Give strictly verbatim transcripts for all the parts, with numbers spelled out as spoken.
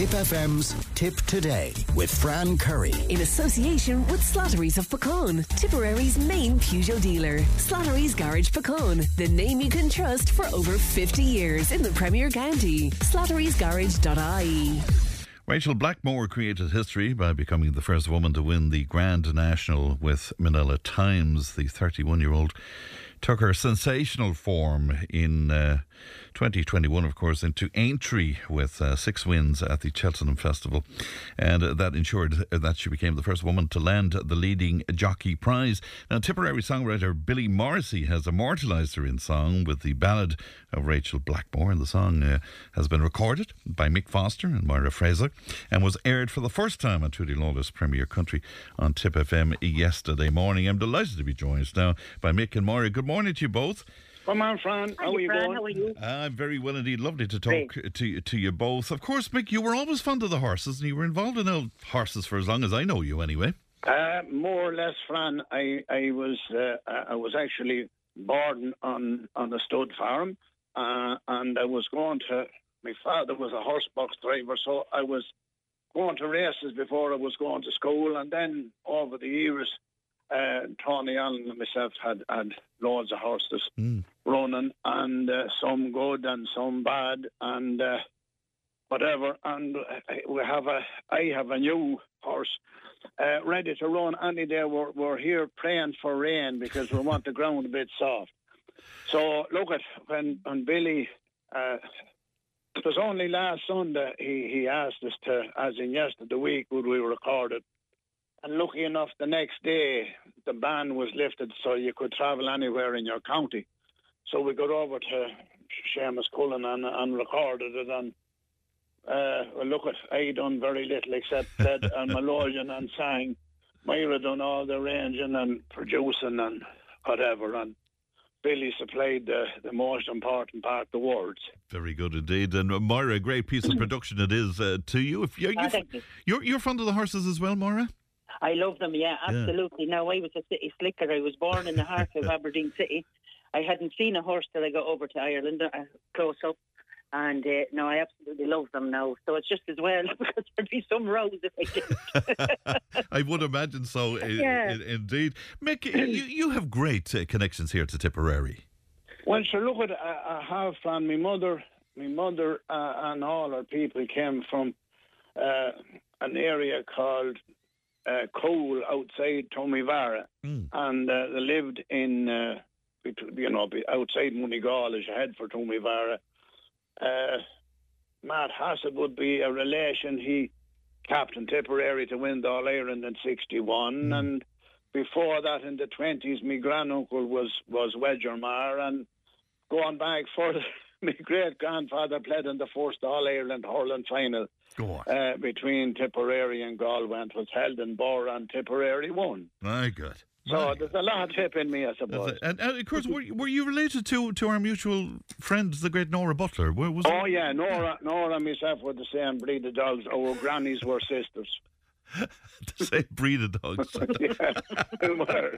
Tip F M's Tip Today with Fran Curry. In association with Slattery's of Pecan, Tipperary's main Peugeot dealer. Slattery's Garage Pecan, the name you can trust for over fifty years in the Premier County. slatterys garage dot I E. Rachel Blackmore created history by becoming the first woman to win the Grand National with Manila Times. The thirty-one-year-old took her sensational form in uh, twenty twenty-one, of course, into Aintree with uh, six wins at the Cheltenham Festival. And uh, that ensured that she became the first woman to land the leading jockey prize. Now, Tipperary songwriter Billy Morrissey has immortalised her in song with the ballad of Rachel Blackmore. And the song uh, has been recorded by Mick Foster and Moira Fraser and was aired for the first time on Trudy Lawless Premier Country on Tip F M yesterday morning. I'm delighted to be joined now by Mick and Moira. Good morning to you both. Come on, Fran. How Hi, are you Fran. going? How are you? I'm uh, very well indeed. Lovely to talk to, to you both. Of course, Mick, you were always fond of the horses and you were involved in old horses for as long as I know you anyway. Uh, more or less, Fran. I I was uh, I was actually born on on a stud farm, uh, and I was going to. My father was a horse box driver, so I was going to races before I was going to school, and then over the years, uh, Tony Allen and myself had had loads of horses mm. running, and uh, some good and some bad, and uh, whatever. And we have a I have a new horse. Uh, ready to run any day. We're, we're here praying for rain because we want the ground a bit soft. So look at when, when Billy, uh, it was only last Sunday he, he asked us to, as in yesterday the week, would we record it. And lucky enough, the next day the ban was lifted so you could travel anywhere in your county. So we got over to Seamus Cullen and, and recorded it. And Uh, well, look, at I done very little except said and melodeon and sang. Myra done all the arranging and producing and whatever, and Billy supplied the, the most important part, the words. Very good indeed. And uh, Moira, a great piece of production it is uh, to you. If you're, Oh, you're, thank you. you're you're fond of the horses as well, Moira? I love them, yeah, absolutely. Yeah. Now, I was a city slicker. I was born in the heart of Aberdeen City. I hadn't seen a horse till I got over to Ireland, uh, close up. And uh, no, I absolutely love them now. So it's just as well because there'd be some rows if I didn't. I would imagine so, Yeah. I- I- indeed. Mick, you, you have great uh, connections here to Tipperary. Well, sure, look, at I, I have from my mother, my mother uh, and all her people came from uh, an area called uh, Cole outside Toomevara. Mm. And uh, they lived in, uh, you know, outside Moneygall as you head for Toomevara. Uh, Matt Hassett would be a relation. He captained Tipperary to win the All-Ireland in sixty-one. Mm. And before that, in the twenties, my granduncle was, was Wedgermar. And going back further, my great-grandfather played in the first All-Ireland hurling final uh, between Tipperary and Galway. It was held in Bora, and Tipperary won. My God. So My there's a lot of tip in me, I suppose. And, and of course, were, were you related to, to our mutual friend, the great Nora Butler? Where was oh, yeah, Nora, Nora and myself were the same breed of dogs. Our grannies were sisters. The same breed of dogs. Yeah, they were.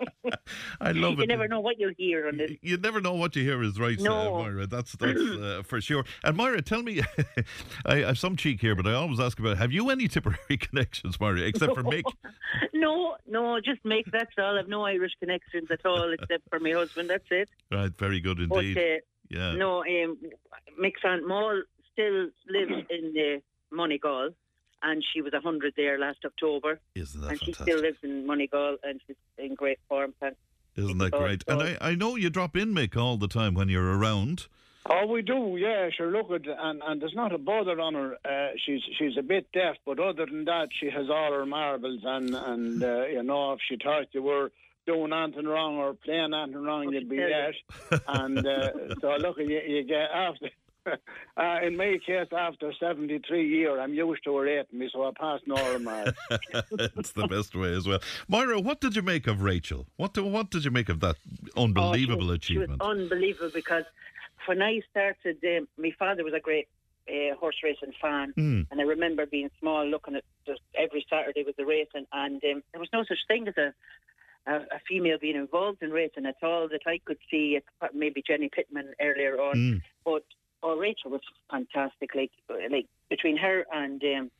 I love you it. You never know what you'll hear on it. You never know what you hear is right, No. uh, Moira. That's that's uh, for sure. And Moira, tell me, I, I have some cheek here, but I always ask about, have you any Tipperary connections, Moira, except for Mick? No, no, just Mick, that's all. I've no Irish connections at all, except for my husband, that's it. Right, very good indeed. But, uh, yeah. No, um, Mick's Aunt Moll still lives in uh, Moneygall, and she was one hundred there last October. Isn't that and fantastic? she still lives in Moneygall, and she's in great form. Thanks. Isn't that great? And I, I know you drop in, Mick, all the time when you're around. Oh, we do, yeah. Sure, look at, and and there's not a bother on her. Uh, she's she's a bit deaf, but other than that, she has all her marbles. And and uh, you know, if she thought you were doing anything wrong or playing anything wrong, What you'd she be tell dead. And uh, so look, you you get after. Uh, in my case, after seventy-three years, I'm used to her hating me, so I pass normal. It's the best way as well. Moira, what did you make of Rachel? What do, what did you make of that unbelievable oh, she was, achievement? She was unbelievable because when I started, um, my father was a great uh, horse racing fan, mm. and I remember being small, looking at just every Saturday with the racing, and um, there was no such thing as a A, a female being involved in racing at all that I could see. Maybe Jenny Pittman earlier on, mm. but Oh, Rachel was fantastic. Like, like between her and um,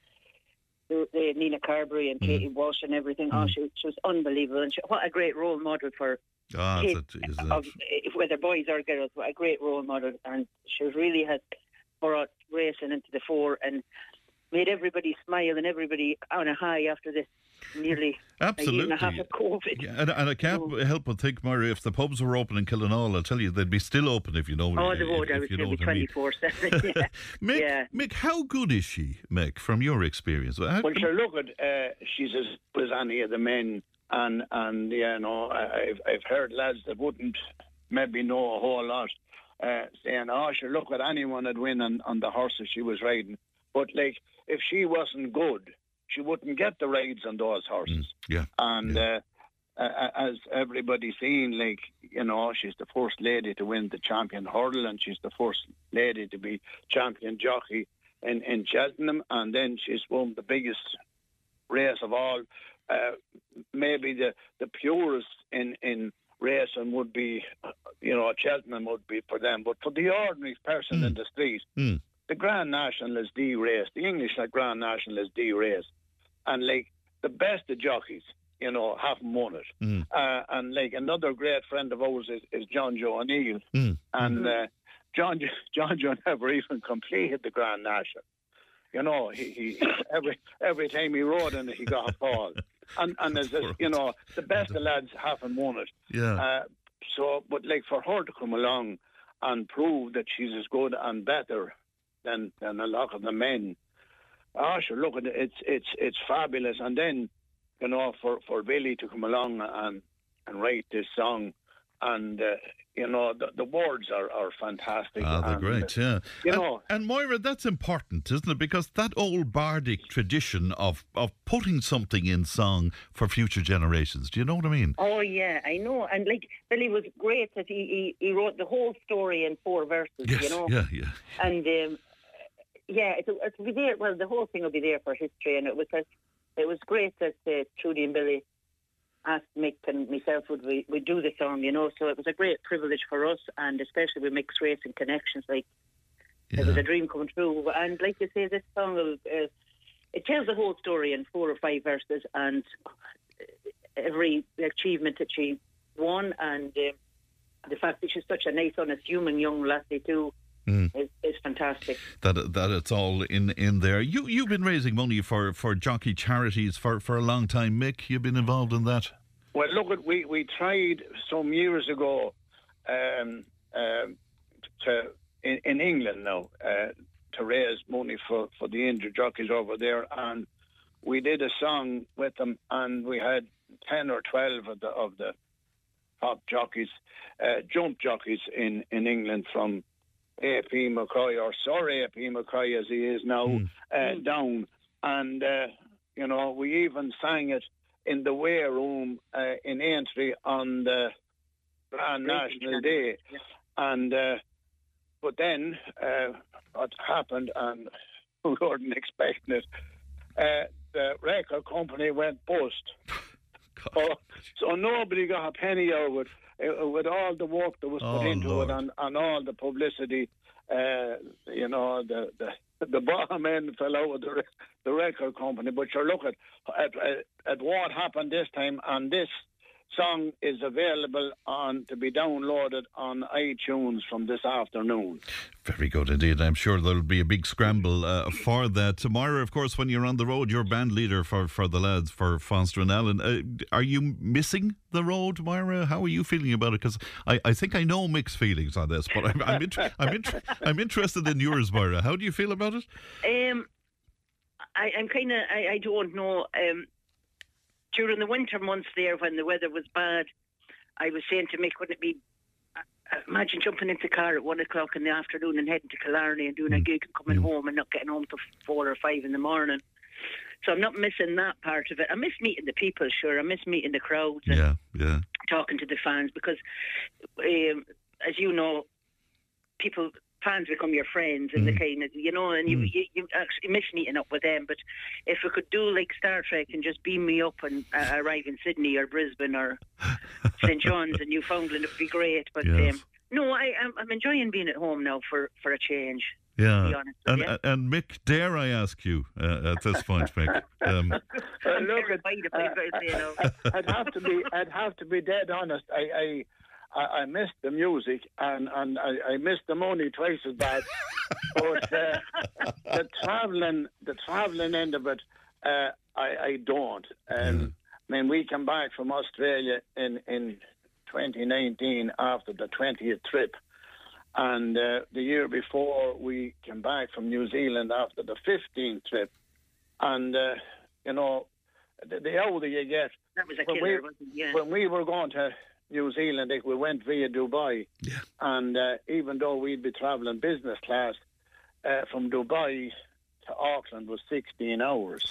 the, the Nina Carberry and Katie mm. Walsh and everything, mm. oh, she, she was unbelievable. And she, what a great role model for ah, kids, is of, whether boys or girls. What a great role model. And she really has brought racing into the fore and made everybody smile and everybody on a high after this nearly Absolutely. a year and a half of COVID. Yeah, and, and I can't so, help but think, Myra, if the pubs were open in Killinall, I'll tell you, they'd be still open if you know. Oh, they would. If, I would you know be twenty-four seven. Yeah. Mick, yeah. Mick, how good is she, Mick, from your experience? How, well, sure, look at, uh, she's as good as any of the men, and, and you know, I've, I've heard lads that wouldn't maybe know a whole lot uh, saying, oh, sure, look at anyone that win on, on the horses she was riding. But, like, if she wasn't good, she wouldn't get the rides on those horses. Mm, yeah. And yeah. Uh, uh, as everybody's seen, like, you know, she's the first lady to win the champion hurdle, and she's the first lady to be champion jockey in, in Cheltenham, and then she's won the biggest race of all. Uh, maybe the, the purest in, in racing would be, you know, Cheltenham would be for them. But for the ordinary person mm. in the street, mm. the Grand National is the race. The English like Grand National is the race. And, like, the best of jockeys, you know, haven't won it. Mm. Uh, and, like, another great friend of ours is, is John Joe O'Neill. Mm. And uh, John, John Joe never even completed the Grand National. You know, he, he every every time he rode in it, he got a fall. And, and as, as, you know, the best of lads haven't won it. Yeah. Uh, so, but, like, for her to come along and prove that she's as good and better than than a lot of the men, oh, sure, look, it's it's it's fabulous. And then, you know, for, for Billy to come along and and write this song, and uh, you know, the, the words are, are fantastic. Ah, they're and, great, yeah. You and, know, and Moira, that's important, isn't it? Because that old bardic tradition of of putting something in song for future generations. Do you know what I mean? Oh yeah, I know. And like Billy was great that he he, he wrote the whole story in four verses. Yes, you know. yeah, yeah. And um, yeah, it'll, it'll be there. Well, the whole thing will be there for history, and it was that, it was great that uh, Trudy and Billy asked Mick and myself would we would do the song, you know. So it was a great privilege for us, and especially with Mick's racing connections. Like yeah. It was a dream come true. And like you say, this song will, uh, it tells the whole story in four or five verses, and every achievement that she won, and uh, the fact that she's such a nice, unassuming young lassie too. Mm. It's, it's fantastic. That that it's all in, in there. You you've been raising money for, for jockey charities for, for a long time, Mick. You've been involved in that. Well, look, at we we tried some years ago um, uh, to in, in England now uh, to raise money for, for the injured jockeys over there, and we did a song with them, and we had ten or twelve of the of the top jockeys, uh, jump jockeys in, in England from A P McCoy, or Sir A P McCoy as he is now, mm. uh, down. And, uh, you know, we even sang it in the weigh room uh, in Aintree on the Grand National Day. Yeah. And, uh, but then uh, what happened, and we weren't expecting it, uh, the record company went bust. so, so nobody got a penny out of it. Uh, with all the work that was oh, put into Lord. it, and, and all the publicity, uh, you know, the, the the bottom end fell out of the, the record company. But you're looking at, at, at what happened this time, and this song is available on to be downloaded on iTunes from this afternoon. Very good indeed. I'm sure there'll be a big scramble uh, for that. Tomorrow, of course, when you're on the road, you're band leader for, for the lads, for Foster and Allen. Uh, are you missing the road, Moira? How are you feeling about it? Because I, I think I know Mick's feelings on this, but I'm I'm, inter- I'm, inter- I'm interested in yours, Moira. How do you feel about it? Um, I, I'm kind of, I, I don't know. Um, during the winter months there, when the weather was bad, I was saying to Mick, wouldn't it be, uh, imagine jumping into the car at one o'clock in the afternoon and heading to Killarney and doing mm. a gig and coming mm. home and not getting home till four or five in the morning. So I'm not missing that part of it. I miss meeting the people, sure. I miss meeting the crowds and yeah, yeah. talking to the fans, because, um, as you know, people... fans become your friends, and mm. the kind of, you know, and you, mm. you you actually miss meeting up with them. But if we could do like Star Trek and just beam me up and uh, arrive in Sydney or Brisbane or Saint John's and Newfoundland, it would be great. But yes. um, No, I, I'm, I'm enjoying being at home now for, for a change. Yeah. To be honest with And, you. and Mick, dare I ask you uh, at this point, Mick? Um, Well, I'm look, at, terrified if I say no. I'd have to be. I'd have to be dead honest. I, I, I, I missed the music, and and I, I missed the money twice as bad. But uh, the traveling, the traveling end of it, uh, I, I don't. Um, I mean, we came back from Australia in in twenty nineteen after the twentieth trip. And uh, the year before, we came back from New Zealand after the fifteenth trip. And, uh, you know, the, the older you get... That was a when killer, we, wasn't it? Yeah. When we were going to New Zealand, like, we went via Dubai. Yeah. And uh, even though we'd be travelling business class, uh, from Dubai to Auckland was sixteen hours.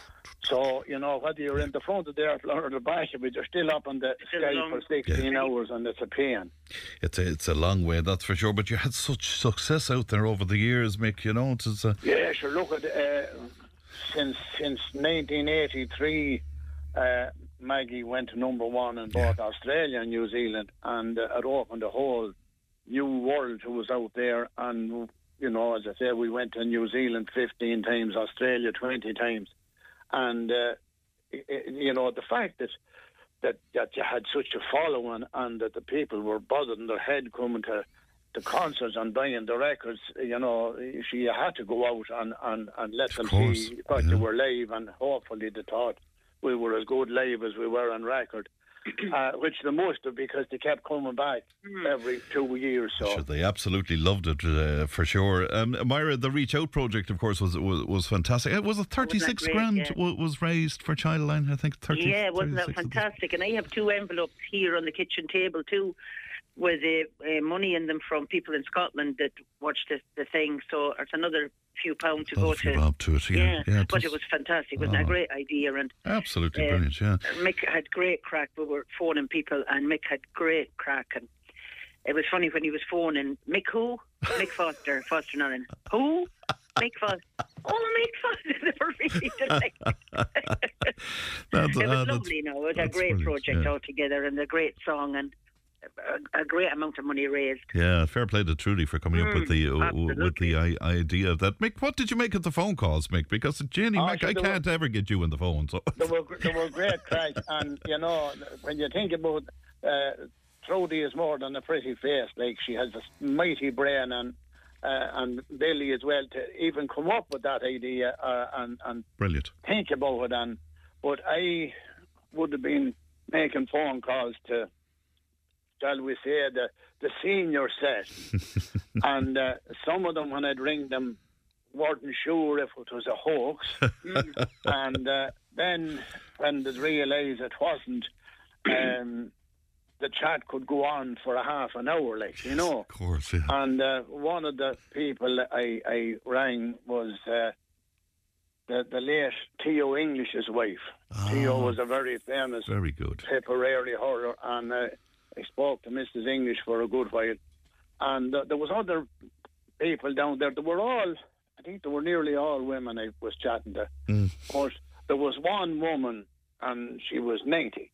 So, you know, whether you're in the front of the airplane or the back of it, you're still up in the Still sky long. for sixteen Yeah. hours, and it's a pain. it's, a, it's a long way, that's for sure. But you had such success out there over the years, Mick, you know. It's a, Yeah, sure. Look at uh, since since nineteen eighty-three, uh, Maggie went to number one in both Australia and New Zealand, and uh, it opened a whole new world who was out there. And you know, as I said, we went to New Zealand fifteen times, Australia twenty times, and uh, i- i- you know the fact that. That, that you had such a following, and that the people were buzzing their head coming to the concerts and buying the records. You know, she had to go out and, and, and let Of them course, see what yeah. they were live, and hopefully they thought we were as good live as we were on record, uh, which they must have, because they kept coming back every two years. So Sure, they absolutely loved it uh, for sure. Um, Myra, the Reach Out project, of course, was was, was fantastic. It was a thirty-six great? grand Yeah. wa- was raised for Childline. I think thirty. Yeah, wasn't that thirty-six of this. fantastic? And I have two envelopes here on the kitchen table too, with uh, uh, money in them from people in Scotland that watched the, the thing. So it's another few pounds to Love go if you to. bob to it, yeah. yeah but was it was fantastic. Wasn't it? Oh. A great idea. And absolutely uh, brilliant. Yeah, Mick had great crack. We were phoning people, and Mick had great crack. And it was funny when he was phoning Mick who? Mick Foster, Foster Nolan. Who? Mick Foster. Oh, Mick Foster. They were really delighted. That's, It uh, was that's- lovely, no. It was a that's great brilliant, project yeah. altogether, and a great song, and a, a great amount of money raised. Yeah, fair play to Trudy for coming up with the uh, with the I- idea of that. Mick, what did you make of the phone calls, Mick? Because Jenny, Oh, Mick, sure, I they can't ever get you in the phone. So they were they were great crack, and you know when you think about uh, Trudy is more than a pretty face. Like, she has a mighty brain, and uh, and Billy as well, to even come up with that idea uh, and and brilliant. think about it. And but I would have been making phone calls to, shall we say, the the senior set, and uh, some of them, when I'd ring them, weren't sure if it was a hoax. And uh, then when they realised it wasn't, um, the chat could go on for a half an hour, like, you know. Of course, yeah. And uh, one of the people I, I rang was uh, the, the late Theo English's wife. Ah. Theo was a very famous Very good. Tipperary hurler, and uh, I spoke to Missus English for a good while. And uh, there was other people down there. They were all, I think they were nearly all women I was chatting to. Mm. But there was one woman, and she was ninety.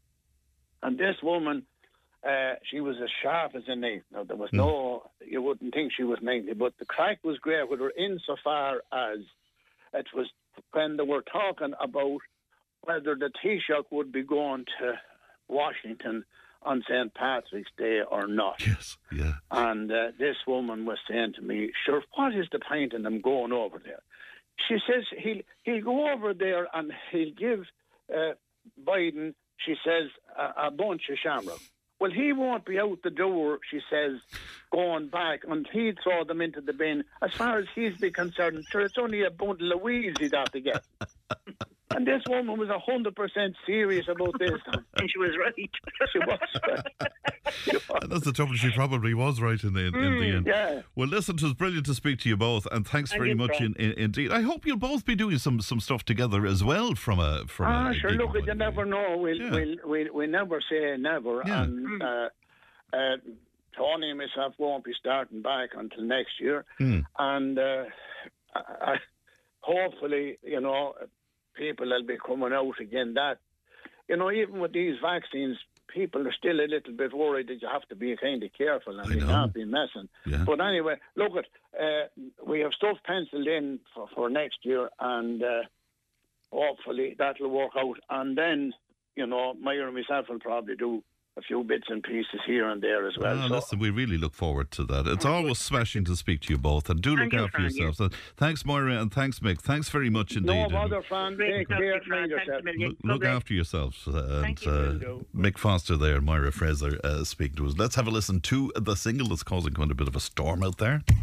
And this woman, uh, she was as sharp as a knife. Now, there was no, you wouldn't think she was ninety, but the crack was great with her insofar as it was when they were talking about whether the Taoiseach would be going to Washington on Saint Patrick's Day or not. Yes, yeah. And uh, this woman was saying to me, sure, what is the point in them going over there? She says he'll, he'll go over there and he'll give uh, Biden, she says, a, a bunch of shamrock. Well, he won't be out the door, she says, going back, and he'd throw them into the bin. As far as he's be concerned, sure, it's only a bundle of weeds he'd have to get. And this woman was one hundred percent serious about this. And she was right. She was right. She was. And that's the trouble. She probably was right in the in, in the end. Yeah. Well, listen, it was brilliant to speak to you both, and thanks Thank very you, much in, Fran. in, indeed. I hope you'll both be doing some, some stuff together as well from a from Ah, a. sure, gig look, point you of never view. know. We'll, Yeah. we'll, we'll, we never say never. Yeah. And uh, uh, Tony and myself won't be starting back until next year. Hmm. And uh, I, I, hopefully, you know, people will be coming out again. That, you know, even with these vaccines, people are still a little bit worried that you have to be kind of careful and I you know. can't be messing. Yeah. But anyway, look, at uh, we have stuff penciled in for, for next year, and uh, hopefully that'll work out. And then, you know, Meyer and myself will probably do a few bits and pieces here and there as well. Ah, so, listen, we really look forward to that. It's always smashing to speak to you both, and do look And you, after Fran, yourselves. And thanks, Moira, and thanks, Mick. Thanks very much indeed. no and bother, Fran. Great Take to talk to care. you, Fran. Mind Thanks a yourself. million. Look, look Lovely. after yourselves. Uh, and Thank you. uh, Mick Foster there and Moira Fraser uh, speaking to us. Let's have a listen to the single that's causing quite a bit of a storm out there.